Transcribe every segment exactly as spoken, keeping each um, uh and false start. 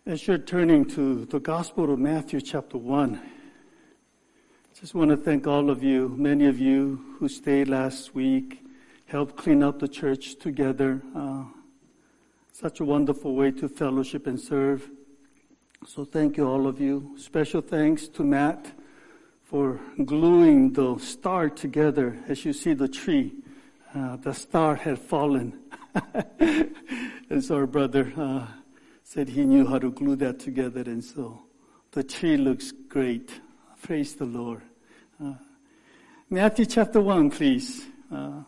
As you're turning to the Gospel of Matthew chapter one, I just want to thank all of you, many of you who stayed last week, helped clean up the church together. Uh, such a wonderful way to fellowship and serve. So thank you, all of you. Special thanks to Matt for gluing the star together. As you see the tree, uh, the star had fallen. And so our brother uh, said he knew how to glue that together, and so the tree looks great. Praise the Lord. Uh, Matthew chapter one, please. Uh,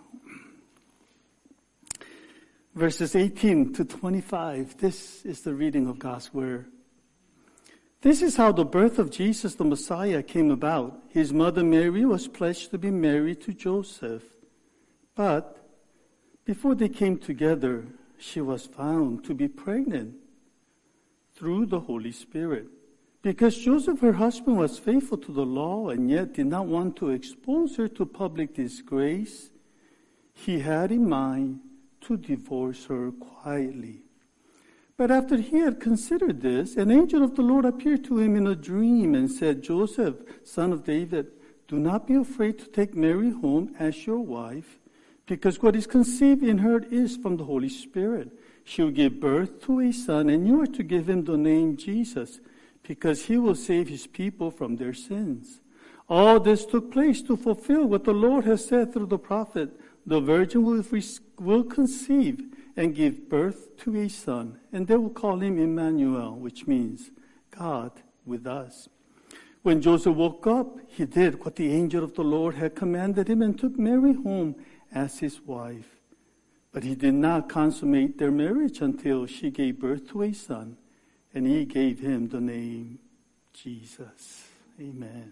verses eighteen to twenty-five. This is the reading of God's Word. This is how the birth of Jesus the Messiah came about. His mother Mary was pledged to be married to Joseph. But before they came together, she was found to be pregnant through the Holy Spirit. Because Joseph, her husband, was faithful to the law and yet did not want to expose her to public disgrace, he had in mind to divorce her quietly. But after he had considered this, an angel of the Lord appeared to him in a dream and said, Joseph, son of David, do not be afraid to take Mary home as your wife, because what is conceived in her is from the Holy Spirit. She will give birth to a son, and you are to give him the name Jesus, because he will save his people from their sins. All this took place to fulfill what the Lord has said through the prophet. The virgin will, will conceive and give birth to a son, and they will call him Emmanuel, which means God with us. When Joseph woke up, he did what the angel of the Lord had commanded him and took Mary home as his wife. But he did not consummate their marriage until she gave birth to a son, and he gave him the name Jesus. Amen.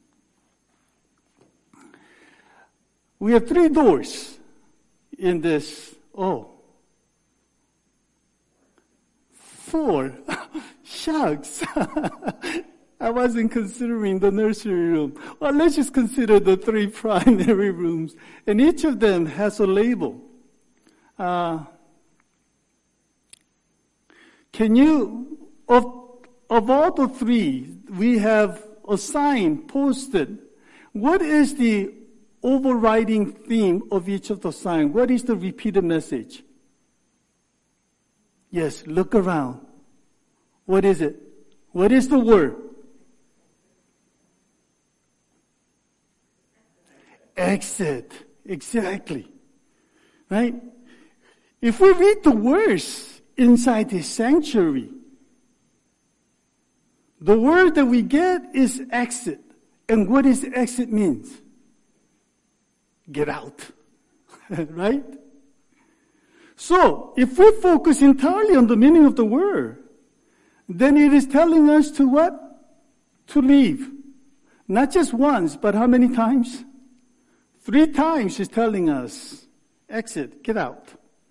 We have three doors in this. Oh, four. Shucks. I wasn't considering the nursery room. Well, let's just consider the three primary rooms. And each of them has a label. Uh, can you, of, of all the three, we have a sign posted. What is the overriding theme of each of the signs? What is the repeated message? Yes, look around. What is it? What is the word? Exit. Exactly. Right? If we read the words inside the sanctuary, the word that we get is exit. And what does exit means? Get out. Right? So, if we focus entirely on the meaning of the word, then it is telling us to what? To leave. Not just once, but how many times? Three times it's telling us, exit, get out.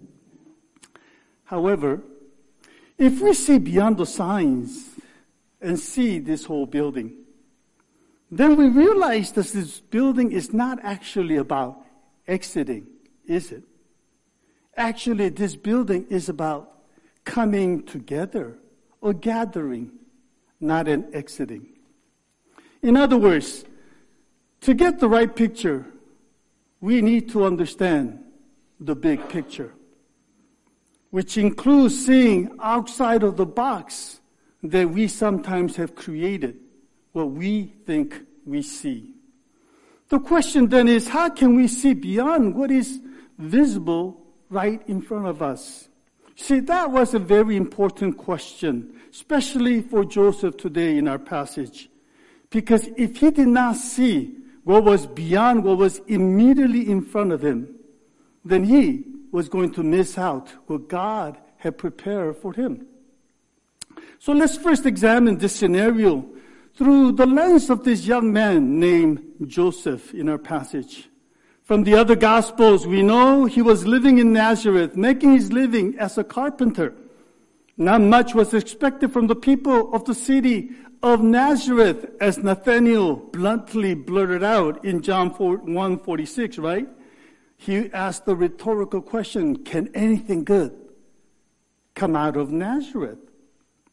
However, if we see beyond the signs and see this whole building, then we realize that this building is not actually about exiting, is it? Actually, this building is about coming together or gathering, not an exiting. In other words, to get the right picture, we need to understand the big picture, which includes seeing outside of the box that we sometimes have created, what we think we see. The question then is, how can we see beyond what is visible right in front of us? See, that was a very important question, especially for Joseph today in our passage. Because if he did not see what was beyond what was immediately in front of him, then he was going to miss out what God had prepared for him. So let's first examine this scenario through the lens of this young man named Joseph in our passage. From the other Gospels, we know he was living in Nazareth, making his living as a carpenter. Not much was expected from the people of the city of Nazareth, as Nathanael bluntly blurted out in John one forty-six, right? He asked the rhetorical question, can anything good come out of Nazareth?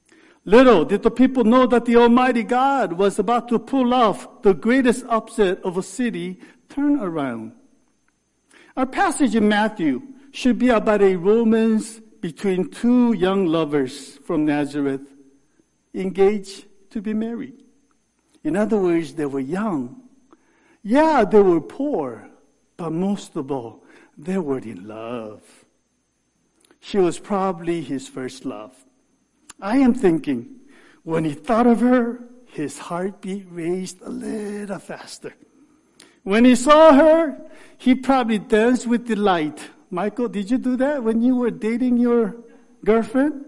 Little did the people know that the Almighty God was about to pull off the greatest upset of a city turnaround. Our passage in Matthew should be about a romance between two young lovers from Nazareth, engaged to be married. In other words, they were young. Yeah, they were poor, but most of all, they were in love. She was probably his first love. I am thinking, when he thought of her, his heartbeat raced a little faster. When he saw her, he probably danced with delight. Michael, did you do that when you were dating your girlfriend?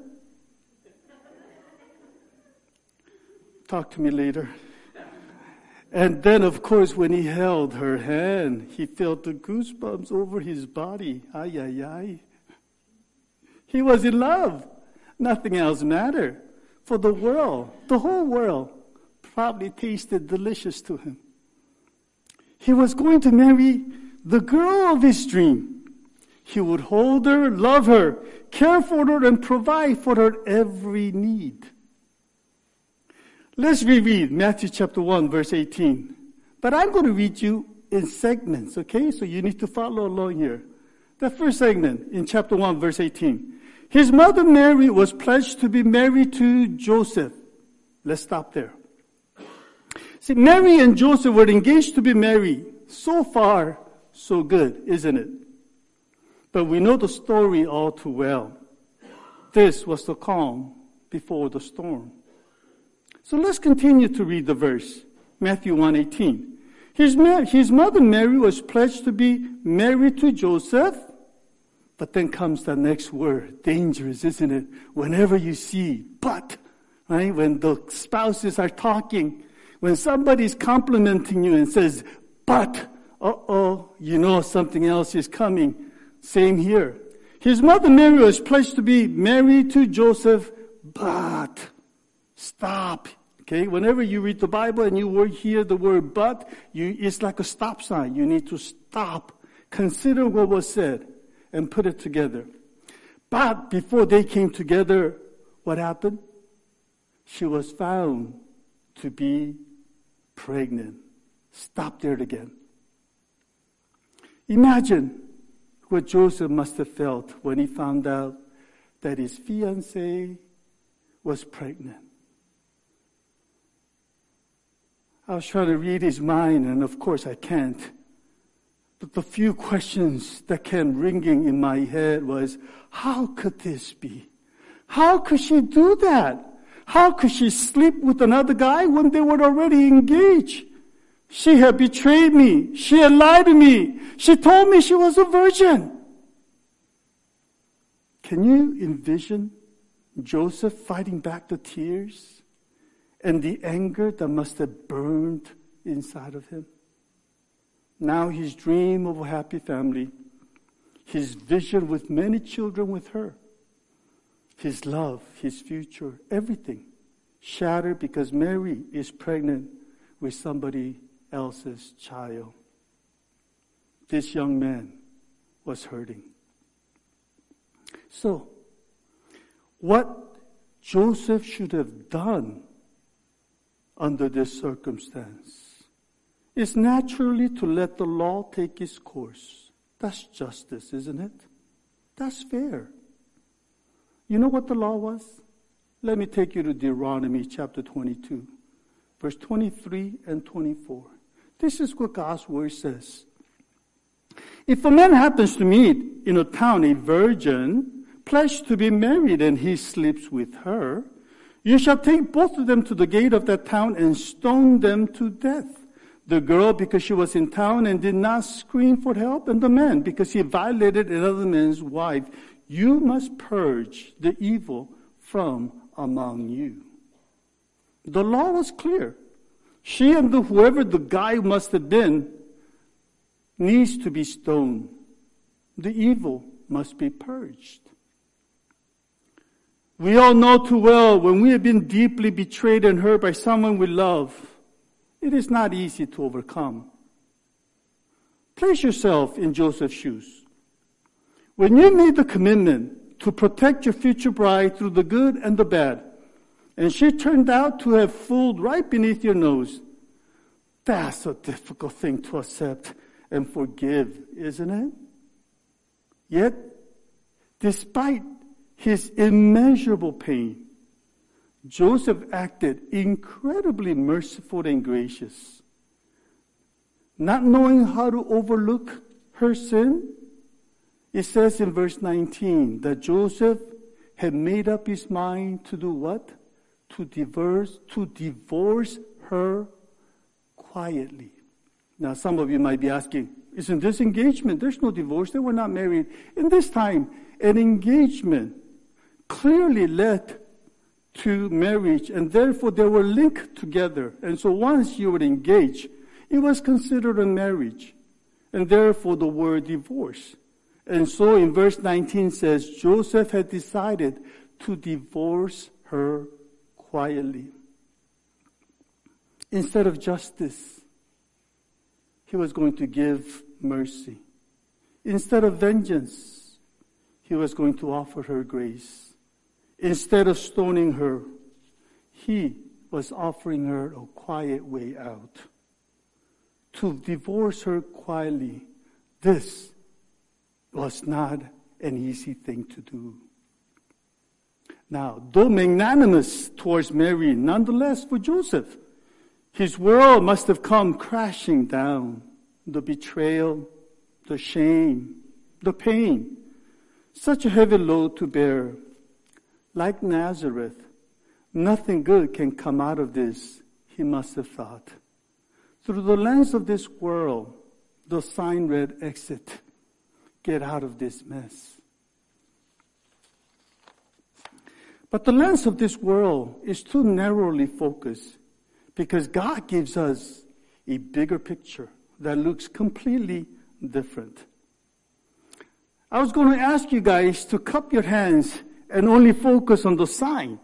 Talk to me later. And then, of course, when he held her hand, he felt the goosebumps over his body. Ay, ay, ay. He was in love. Nothing else mattered. For the world, the whole world, probably tasted delicious to him. He was going to marry the girl of his dream. He would hold her, love her, care for her, and provide for her every need. Let's reread Matthew chapter one, verse eighteen. But I'm going to read you in segments, okay? So you need to follow along here. The first segment in chapter one, verse eighteen. His mother Mary was pledged to be married to Joseph. Let's stop there. See, Mary and Joseph were engaged to be married. So far, so good, isn't it? But we know the story all too well. This was the calm before the storm. So let's continue to read the verse. Matthew one eighteen. His, his mother Mary was pledged to be married to Joseph. But then comes the next word. Dangerous, isn't it? Whenever you see but, right? When the spouses are talking, when somebody's complimenting you and says, but, uh-oh, you know something else is coming. Same here. His mother Mary was pledged to be married to Joseph, but, stop. Okay, whenever you read the Bible and you hear the word but, you, it's like a stop sign. You need to stop. Consider what was said and put it together. But before they came together, what happened? She was found to be pregnant. Stop there again. Imagine what Joseph must have felt when he found out that his fiancée was pregnant. I was trying to read his mind, and of course I can't. But the few questions that came ringing in my head was, how could this be? How could she do that? How could she sleep with another guy when they were already engaged? She had betrayed me. She had lied to me. She told me she was a virgin. Can you envision Joseph fighting back the tears and the anger that must have burned inside of him? Now his dream of a happy family, his vision with many children with her, his love, his future, everything shattered because Mary is pregnant with somebody else's child. This young man was hurting. So, what Joseph should have done under this circumstance is naturally to let the law take its course. That's justice, isn't it? That's fair. You know what the law was? Let me take you to Deuteronomy chapter twenty-two, verse twenty-three and twenty-four. This is what God's word says. If a man happens to meet in a town a virgin pledged to be married and he sleeps with her, you shall take both of them to the gate of that town and stone them to death. The girl because she was in town and did not scream for help, and the man because he violated another man's wife. You must purge the evil from among you. The law was clear. She and the, whoever the guy must have been needs to be stoned. The evil must be purged. We all know too well when we have been deeply betrayed and hurt by someone we love, it is not easy to overcome. Place yourself in Joseph's shoes. When you made the commitment to protect your future bride through the good and the bad, and she turned out to have fooled right beneath your nose. That's a difficult thing to accept and forgive, isn't it? Yet, despite his immeasurable pain, Joseph acted incredibly merciful and gracious. Not knowing how to overlook her sin, it says in verse nineteen that Joseph had made up his mind to do what? To divorce, to divorce her quietly. Now, some of you might be asking, isn't this engagement? There's no divorce. They were not married. In this time, an engagement clearly led to marriage, and therefore they were linked together. And so once you were engaged, it was considered a marriage, and therefore the word divorce. And so in verse nineteen says, Joseph had decided to divorce her quietly. Instead of justice, he was going to give mercy. Instead of vengeance, he was going to offer her grace. Instead of stoning her, he was offering her a quiet way out. To divorce her quietly, this was not an easy thing to do. Now, though magnanimous towards Mary, nonetheless for Joseph, his world must have come crashing down. The betrayal, the shame, the pain, such a heavy load to bear. Like Nazareth, nothing good can come out of this, he must have thought. Through the lens of this world, the sign read, exit. Get out of this mess. But the lens of this world is too narrowly focused because God gives us a bigger picture that looks completely different. I was going to ask you guys to cup your hands and only focus on the sign.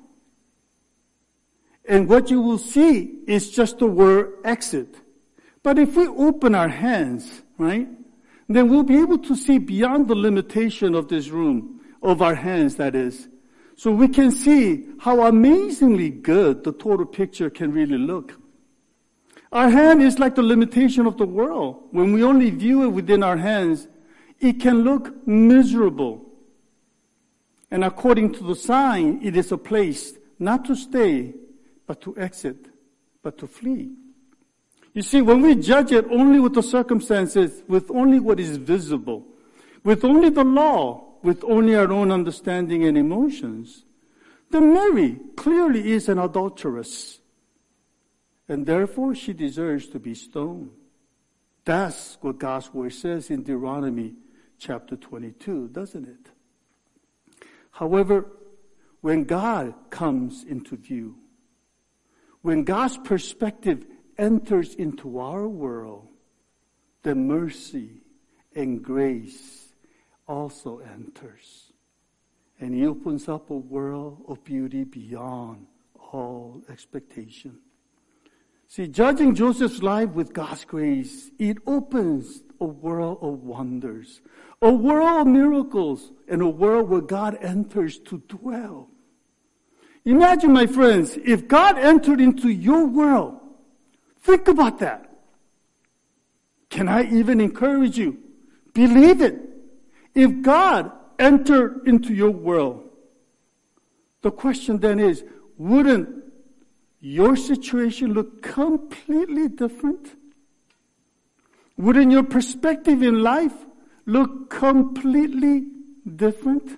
And what you will see is just the word exit. But if we open our hands, right, then we'll be able to see beyond the limitation of this room, of our hands, that is. So we can see how amazingly good the total picture can really look. Our hand is like the limitation of the world. When we only view it within our hands, it can look miserable. And according to the sign, it is a place not to stay, but to exit, but to flee. You see, when we judge it only with the circumstances, with only what is visible, with only the law, with only our own understanding and emotions, then Mary clearly is an adulteress. And therefore, she deserves to be stoned. That's what God's word says in Deuteronomy chapter twenty-two, doesn't it? However, when God comes into view, when God's perspective enters into our world, then mercy and grace also enters. And He opens up a world of beauty beyond all expectation. See, judging Joseph's life with God's grace, it opens a world of wonders, a world of miracles, and a world where God enters to dwell. Imagine, my friends, if God entered into your world. Think about that. Can I even encourage you? Believe it. If God entered into your world, the question then is, wouldn't your situation look completely different? Wouldn't your perspective in life look completely different?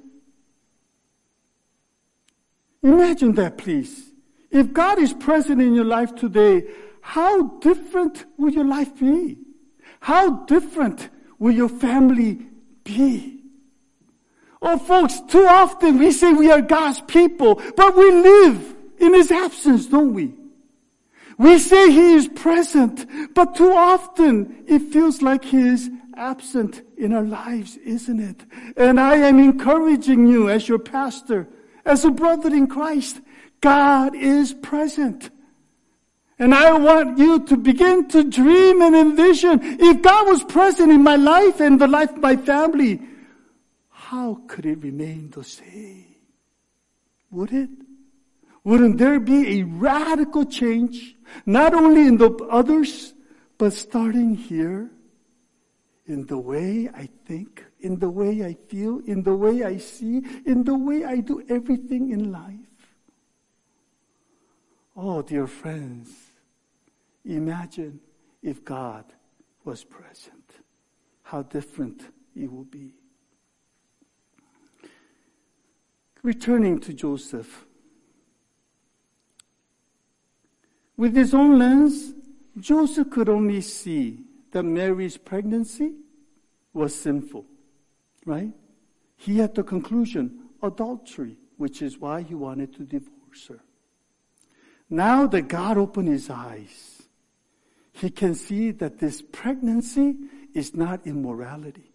Imagine that, please. If God is present in your life today, how different will your life be? How different will your family be? Oh, folks, too often we say we are God's people, but we live in His absence, don't we? We say He is present, but too often it feels like He is absent in our lives, isn't it? And I am encouraging you as your pastor, as a brother in Christ, God is present. And I want you to begin to dream and envision, if God was present in my life and the life of my family, how could it remain the same? Would it? Wouldn't there be a radical change, not only in the others, but starting here, in the way I think, in the way I feel, in the way I see, in the way I do everything in life? Oh, dear friends, imagine if God was present, how different it would be. Returning to Joseph. With his own lens, Joseph could only see that Mary's pregnancy was sinful, right? He had the conclusion, adultery, which is why he wanted to divorce her. Now that God opened his eyes, he can see that this pregnancy is not immorality.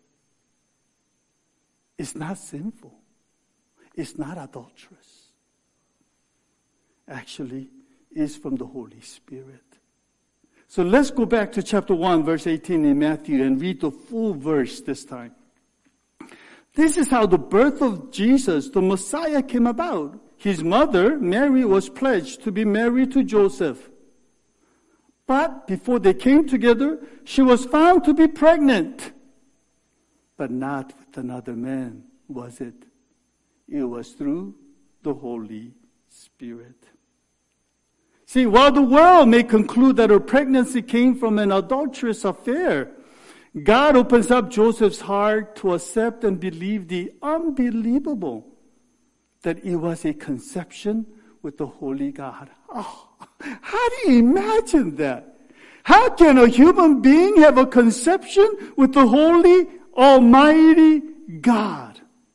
It's not sinful. It's not adulterous. Actually, it's from the Holy Spirit. So let's go back to chapter one, verse eighteen in Matthew and read the full verse this time. This is how the birth of Jesus, the Messiah, came about. His mother, Mary, was pledged to be married to Joseph. But before they came together, she was found to be pregnant. But not with another man, was it? It was through the Holy Spirit. See, while the world may conclude that her pregnancy came from an adulterous affair, God opens up Joseph's heart to accept and believe the unbelievable, that it was a conception with the Holy God. Oh, how do you imagine that? How can a human being have a conception with the Holy, Almighty God?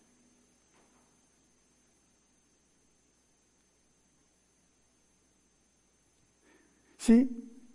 See,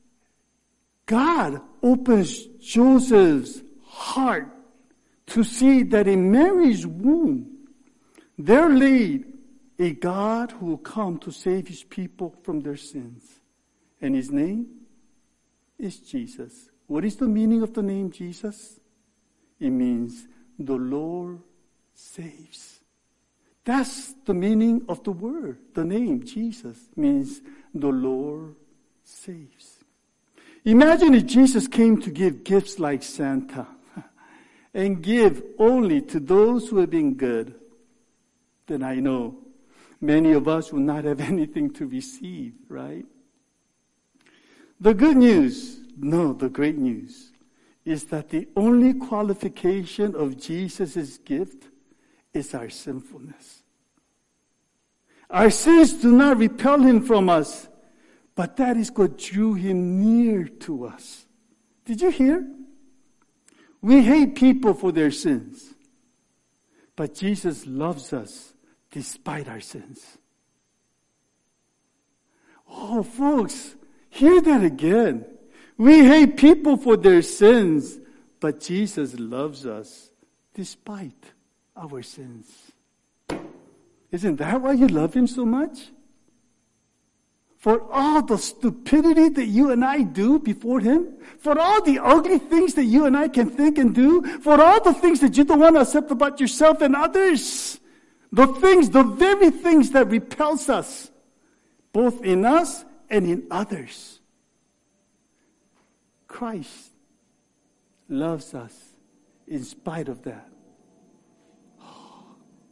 God opens Joseph's heart to see that in Mary's womb, there lay a God who will come to save his people from their sins. And his name is Jesus. What is the meaning of the name Jesus? It means the Lord saves. That's the meaning of the word. The name Jesus means the Lord saves. Imagine if Jesus came to give gifts like Santa and give only to those who have been good. Then I know many of us will not have anything to receive, right? The good news, no, the great news, is that the only qualification of Jesus' gift is our sinfulness. Our sins do not repel him from us, but that is what drew him near to us. Did you hear? We hate people for their sins, but Jesus loves us despite our sins. Oh, folks, hear that again. We hate people for their sins, but Jesus loves us despite our sins. Isn't that why you love him so much? For all the stupidity that you and I do before him, for all the ugly things that you and I can think and do, for all the things that you don't want to accept about yourself and others, the things, the very things that repels us, both in us and in others. Christ loves us in spite of that. Oh.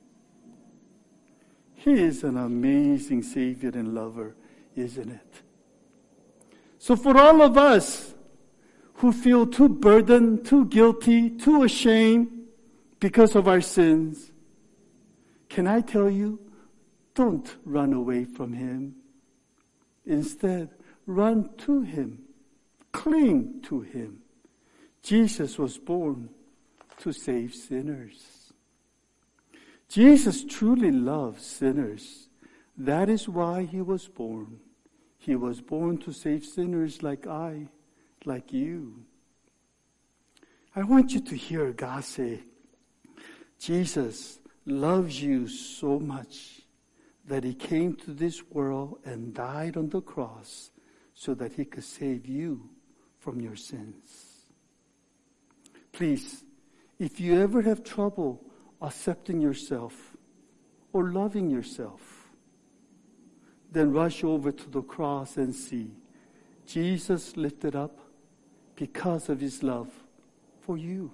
He is an amazing Savior and lover, isn't it? So for all of us who feel too burdened, too guilty, too ashamed because of our sins, can I tell you, don't run away from him. Instead, run to him. Cling to him. Jesus was born to save sinners. Jesus truly loves sinners. That is why he was born. He was born to save sinners like I, like you. I want you to hear God say, Jesus loves you so much that he came to this world and died on the cross so that he could save you from your sins. Please, if you ever have trouble accepting yourself or loving yourself, then rush over to the cross and see Jesus lifted up because of his love for you.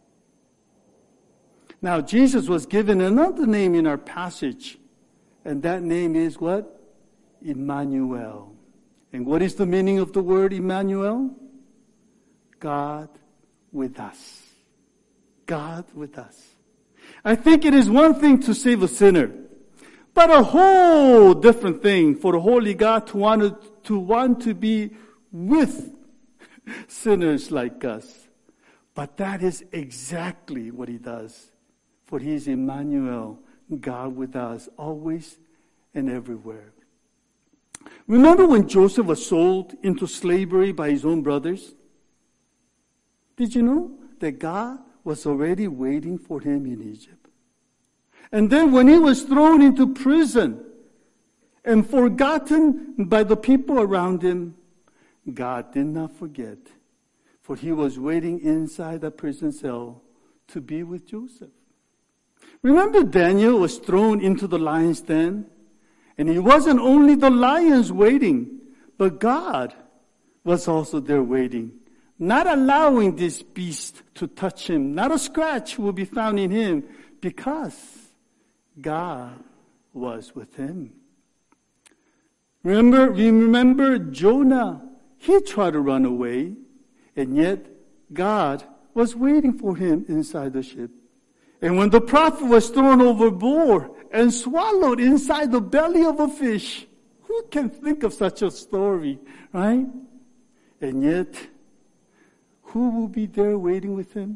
Now, Jesus was given another name in our passage, and that name is what? Emmanuel. And what is the meaning of the word Emmanuel? God with us. God with us. I think it is one thing to save a sinner, but a whole different thing for the Holy God to want to, to want to be with sinners like us. But that is exactly what he does. For he is Emmanuel, God with us, always and everywhere. Remember when Joseph was sold into slavery by his own brothers? Did you know that God was already waiting for him in Egypt? And then when he was thrown into prison and forgotten by the people around him, God did not forget, for he was waiting inside the prison cell to be with Joseph. Remember, Daniel was thrown into the lion's den, and it wasn't only the lions waiting, but God was also there waiting, not allowing this beast to touch him. Not a scratch will be found in him, because God was with him. Remember, remember Jonah. He tried to run away, and yet God was waiting for him inside the ship. And when the prophet was thrown overboard and swallowed inside the belly of a fish, who can think of such a story, right? And yet, who will be there waiting with him?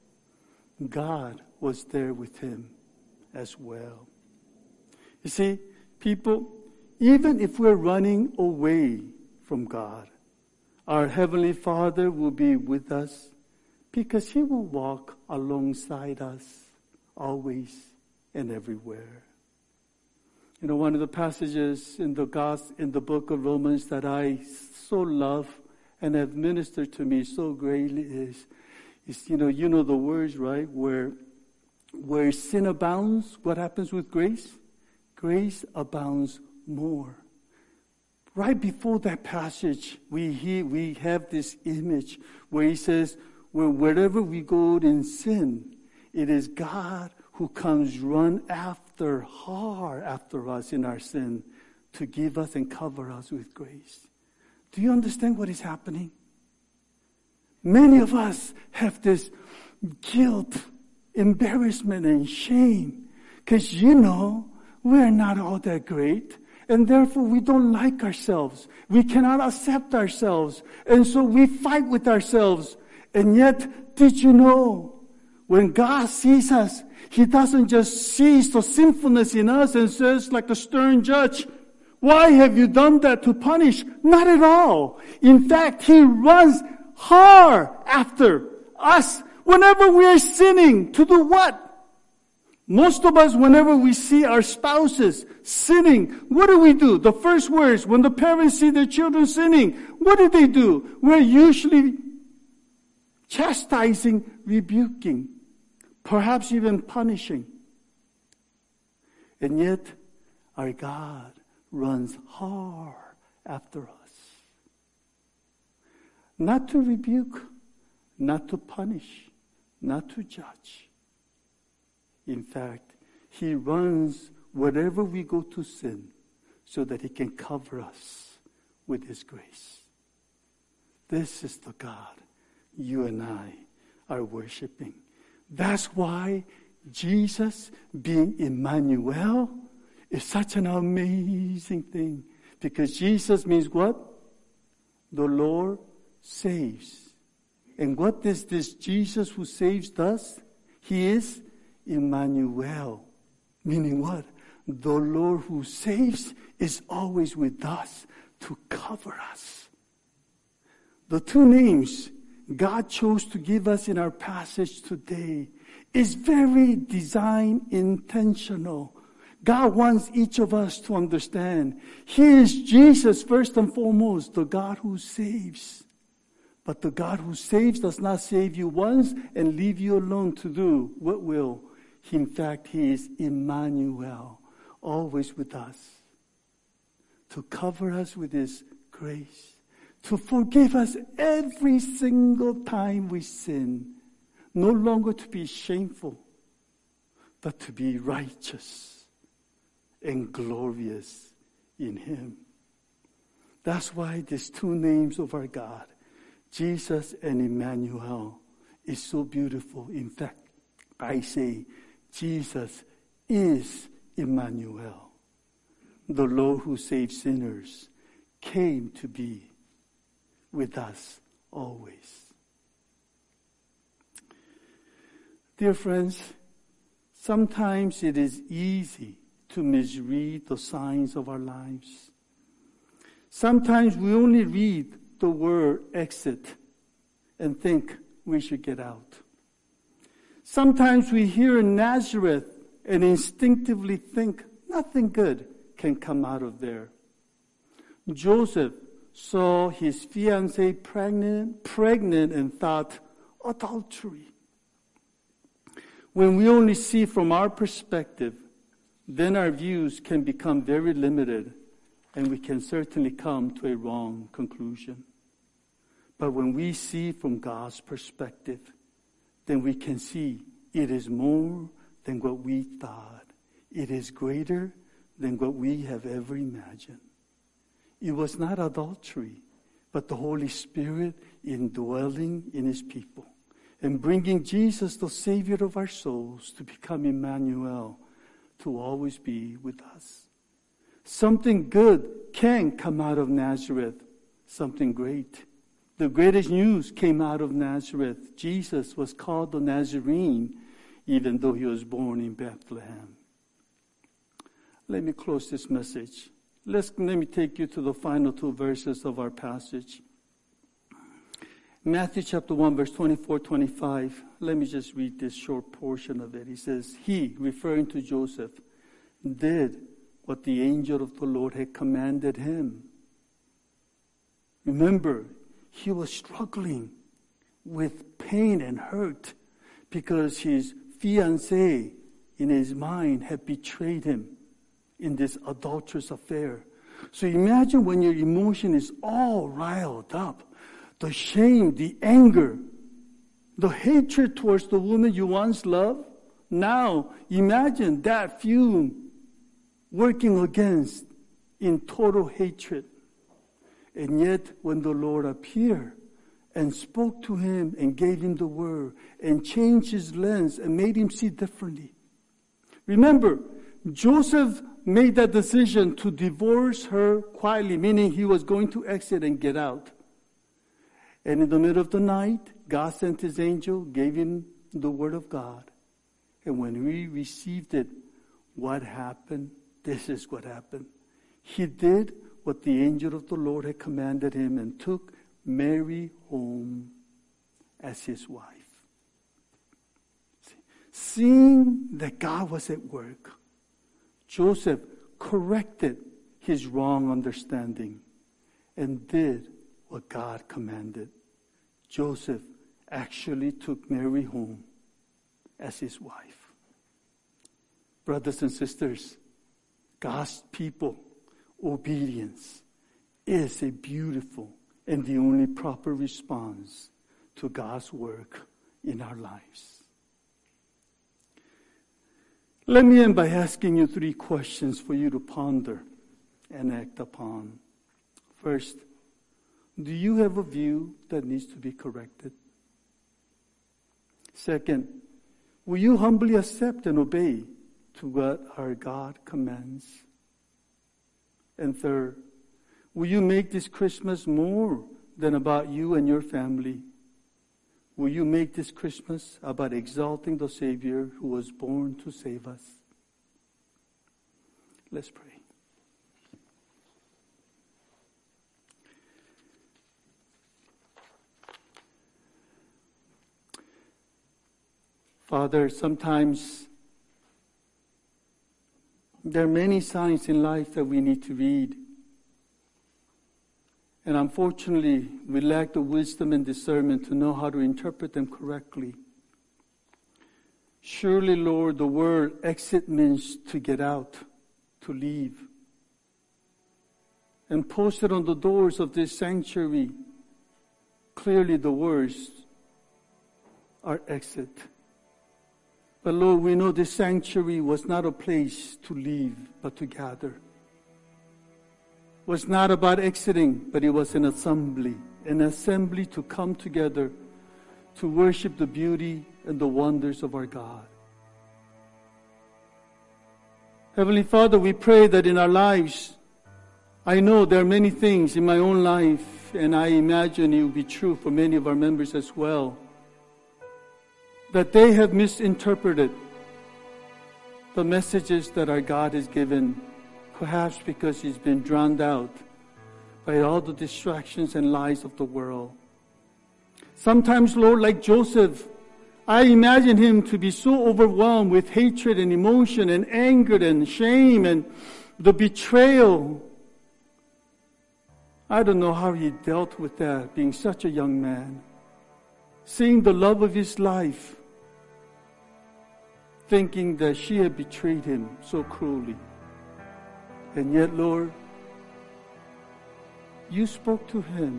God was there with him as well. You see, people, even if we're running away from God, our Heavenly Father will be with us because he will walk alongside us always and everywhere. You know, one of the passages in the gospel, in the book of Romans that I so love and have ministered to me so greatly is, is you know, you know the words, right? Where, where sin abounds, what happens with grace? Grace abounds more. Right before that passage, we hear, we have this image where he says, well, wherever we go in sin, it is God who comes run after, hard after us in our sin to give us and cover us with grace. Do you understand what is happening? Many of us have this guilt, embarrassment, and shame because, you know, we're not all that great. And therefore, we don't like ourselves. We cannot accept ourselves. And so we fight with ourselves. And yet, did you know, when God sees us, he doesn't just see the sinfulness in us and says like a stern judge, why have you done that to punish? Not at all. In fact, he runs hard after us whenever we are sinning. To do what? Most of us, whenever we see our spouses sinning, what do we do? The first words, when the parents see their children sinning, what do they do? We're usually chastising, rebuking, perhaps even punishing. And yet, our God runs hard after us. Not to rebuke, not to punish, not to judge. In fact, he runs wherever we go to sin so that he can cover us with his grace. This is the God you and I are worshiping. That's why Jesus, being Emmanuel, is such an amazing thing. Because Jesus means what? The Lord saves. And what is this Jesus who saves us? He is Emmanuel, meaning what? The Lord who saves is always with us to cover us. The two names God chose to give us in our passage today is very design intentional. God wants each of us to understand He is Jesus first and foremost, the God who saves. But the God who saves does not save you once and leave you alone to do what will. In fact, He is Emmanuel, always with us. to cover us with His grace, to forgive us every single time we sin, no longer to be shameful, but to be righteous and glorious in Him. That's why these two names of our God, Jesus and Emmanuel, is so beautiful. In fact, I say Jesus is Emmanuel. The Lord who saves sinners came to be with us always. Dear friends, sometimes it is easy to misread the signs of our lives. Sometimes we only read the word exit and think we should get out. Sometimes we hear Nazareth and instinctively think nothing good can come out of there. Joseph saw his fiancée pregnant, pregnant and thought, adultery. When we only see from our perspective, then our views can become very limited, and we can certainly come to a wrong conclusion. But when we see from God's perspective, then we can see it is more than what we thought. It is greater than what we have ever imagined. It was not adultery, but the Holy Spirit indwelling in His people and bringing Jesus, the Savior of our souls, to become Emmanuel, to always be with us. Something good can come out of Nazareth, something great. The greatest news came out of Nazareth. Jesus was called the Nazarene, even though He was born in Bethlehem. Let me close this message. Let's, let me take you to the final two verses of our passage. Matthew chapter one, verse twenty-four, twenty-five. Let me just read this short portion of it. He says, He, referring to Joseph, did what the angel of the Lord had commanded him. Remember, he was struggling with pain and hurt because his fiancée in his mind had betrayed him in this adulterous affair. So imagine when your emotion is all riled up, the shame, the anger, the hatred towards the woman you once loved. Now imagine that fume working against in total hatred. And yet when the Lord appeared and spoke to him and gave him the word and changed his lens and made him see differently. Remember, Joseph made that decision to divorce her quietly, meaning he was going to exit and get out. And in the middle of the night, God sent His angel, gave him the word of God. And when we received it, what happened? This is what happened. He did what the angel of the Lord had commanded him and took Mary home as his wife. Seeing that God was at work, Joseph corrected his wrong understanding and did what God commanded. Joseph actually took Mary home as his wife. Brothers and sisters, God's people, obedience is a beautiful and the only proper response to God's work in our lives. Let me end by asking you three questions for you to ponder and act upon. First, do you have a view that needs to be corrected? Second, will you humbly accept and obey to what our God commands? And third, will you make this Christmas more than about you and your family? Will you make this Christmas about exalting the Savior who was born to save us? Let's pray. Father, sometimes there are many signs in life that we need to read. And unfortunately, we lack the wisdom and discernment to know how to interpret them correctly. Surely, Lord, the word exit means to get out, to leave. and posted on the doors of this sanctuary clearly the words, our exit. But Lord, we know this sanctuary was not a place to leave, but to gather. It was not about exiting, but it was an assembly, an assembly to come together to worship the beauty and the wonders of our God. Heavenly Father, we pray that in our lives, I know there are many things in my own life, and I imagine it will be true for many of our members as well, that they have misinterpreted the messages that our God has given, perhaps because He's been drowned out by all the distractions and lies of the world. Sometimes, Lord, like Joseph, I imagine him to be so overwhelmed with hatred and emotion and anger and shame and the betrayal. I don't know how he dealt with that, being such a young man, seeing the love of his life, thinking that she had betrayed him so cruelly. And yet, Lord, you spoke to him,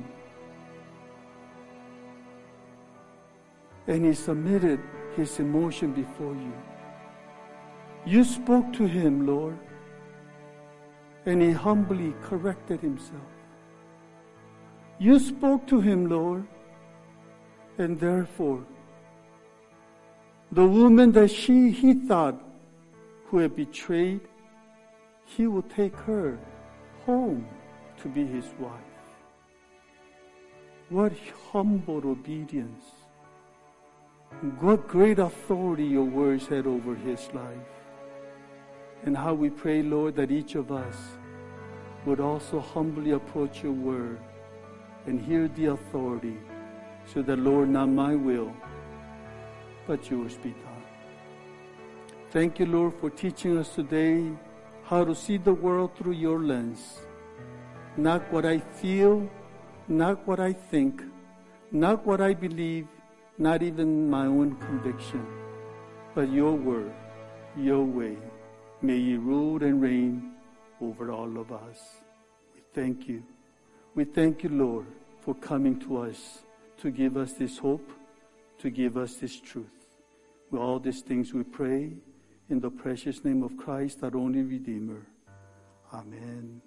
and he submitted his emotion before you. You spoke to him, Lord, and he humbly corrected himself. You spoke to him, Lord, and therefore, the woman that she he thought who had betrayed, he will take her home to be his wife. What humble obedience. What great authority your words had over his life. And how we pray, Lord, that each of us would also humbly approach your word and hear the authority, so that, Lord, not my will, but yours be done. Thank you, Lord, for teaching us today how to see the world through your lens. Not what I feel, not what I think, not what I believe, not even my own conviction, but your word, your way. May you rule and reign over all of us. We thank you. We thank you, Lord, for coming to us to give us this hope, to give us this truth. With all these things we pray in the precious name of Christ, our only Redeemer. Amen.